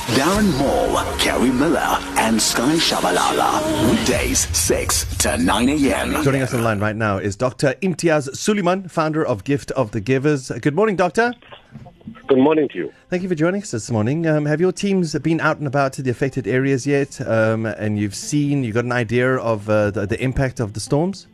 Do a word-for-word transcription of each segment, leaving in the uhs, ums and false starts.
Darren Moore, Kerry Miller, and Sky Shabalala. Weekdays, six to nine a.m. Joining us on the line right now is Doctor Imtiaz Suleiman, founder of Gift of the Givers. Good morning, Doctor. Good morning to you. Thank you for joining us this morning. Um, have your teams been out and about to the affected areas yet? Um, and you've seen, you got an idea of uh, the, the impact of the storms?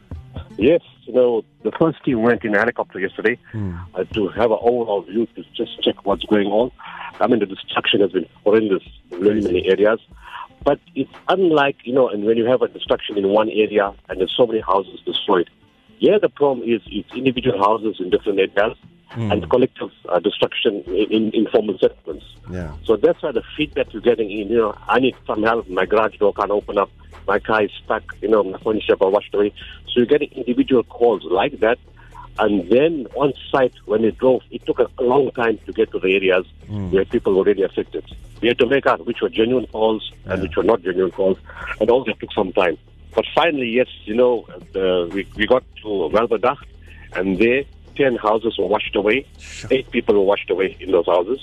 Yes, you know, the first team went in a helicopter yesterday Hmm. uh, to have an overall view to just check what's going on. I mean, the destruction has been horrendous in many, many areas. But it's unlike, you know, and when you have a destruction in one area and there's so many houses destroyed. Yeah, the problem is it's individual houses in different areas Hmm. and collective uh, destruction in, in informal settlements. Yeah. So that's why the feedback you're getting in, you know, I need some help, my garage door can't open up, my car is stuck, you know, my furniture got washed away. So you're getting individual calls like that. And then on site, when they drove, it took a long time to get to the areas Mm. where people were already affected. We had to make out which were genuine calls and Yeah. which were not genuine calls. And all that took some time. But finally, yes, you know, the, we, we got to Welbedag, and there, ten houses were washed away. Sure. Eight people were washed away in those houses.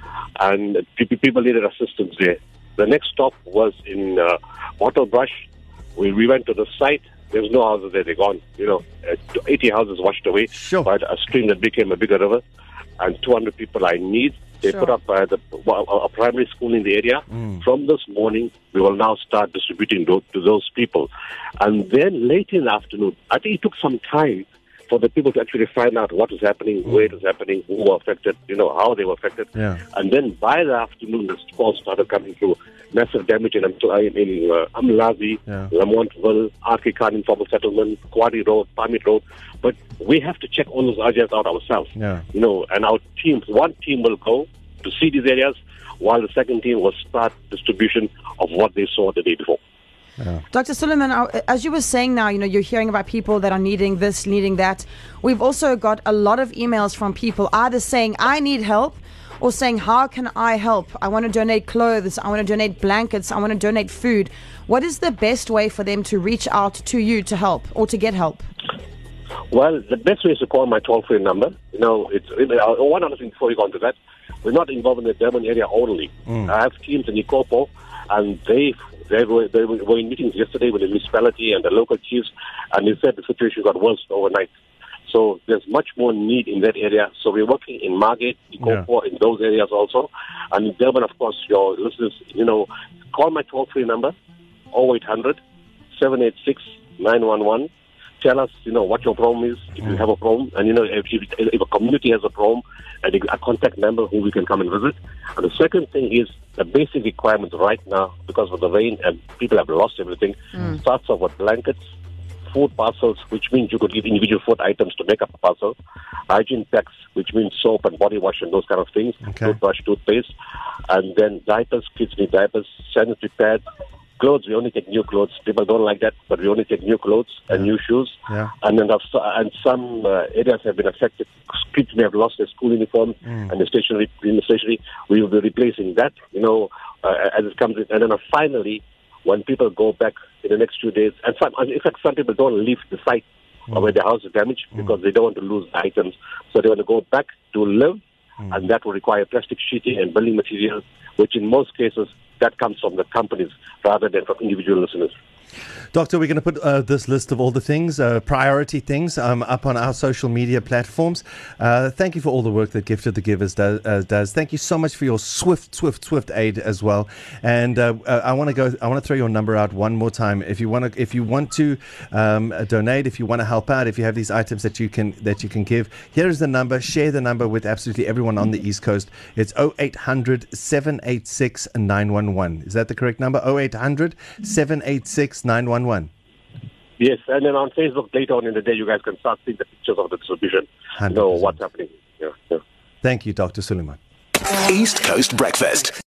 And pe- people needed assistance there. The next stop was in uh, Waterbrush. We, we went to the site. There was no houses there. They're gone. You know, uh, eighty houses washed away Sure. by a stream that became a bigger river. And two hundred people I need. They Sure. put up uh, the, a, a primary school in the area. Mm. From this morning, we will now start distributing to, to those people. And then late in the afternoon, I think it took some time for the people to actually find out what was happening, where it was happening, who were affected, you know, how they were affected. Yeah. And then by the afternoon, the calls started coming through. Massive damage in, in, in uh, Amlazi, Yeah. Lamontville, Arki Khan Informal Settlement, Kwadi Road, Pamit Road. But we have to check all those areas out ourselves. Yeah. You know, and our teams, one team will go to see these areas, while the second team will start distribution of what they saw the day before. Doctor Suleiman, uh, as you were saying now, you know, you're hearing about people that are needing this, needing that. We've also got a lot of emails from people either saying, I need help, or saying, how can I help? I want to donate clothes, I want to donate blankets, I want to donate food. What is the best way for them to reach out to you to help or to get help? Well, the best way is to call my toll-free number. You know, it's uh, one other thing before we go on to that. We're not involved in the Durban area only. Mm. I have teams in Ikopo, and they they were they were in meetings yesterday with the municipality and the local chiefs, and they said the situation got worse overnight. So there's much more need in that area. So we're working in Margate, Ikopo, in those areas also, and in Durban, of course. Your listeners, you know, call my toll-free number, oh eight hundred, seven eight six, nine one one. Tell us, you know, what your problem is, if you have a problem, and, you know, if, if, if a community has a problem, and a contact member who we can come and visit. And the second thing is the basic requirements right now, because of the rain and people have lost everything, Mm. starts off with blankets, food parcels, which means you could give individual food items to make up a parcel, hygiene packs, which means soap and body wash and those kind of things, Okay. toothbrush, toothpaste, and then diapers, kids need diapers, sanitary pads, clothes, we only take new clothes. People don't like that, but we only take new clothes and Yeah. new shoes. Yeah. And then I've, and some uh, areas have been affected. Kids may have lost their school uniform Mm. and the stationery. In the stationery, we will be replacing that. You know, uh, as it comes in. And then uh, finally, when people go back in the next few days, and some, in fact, some people don't leave the site or where their house is damaged because they don't want to lose the items, so they want to go back to live, and that will require plastic sheeting and building materials, which in most cases that comes from the companies rather than from individual listeners. Doctor, we're going to put uh, this list of all the things, uh, priority things, um, up on our social media platforms. Uh, thank you for all the work that Gift of the Givers does. Uh, does. Thank you so much for your swift, swift, swift aid as well. And uh, uh, I want to go. I want to throw your number out one more time. If you want to, if you want to um, donate, if you want to help out, if you have these items that you can that you can give, here is the number. Share the number with absolutely everyone on the East Coast. It's oh eight hundred, seven eight six, nine one one. Is that the correct number? oh eight hundred, seven eight six, nine one one. Yes, and then on Facebook later on in the day, you guys can start seeing the pictures of the distribution. You know what's happening. Yeah, yeah. Thank you, Doctor Suleiman. East Coast Breakfast.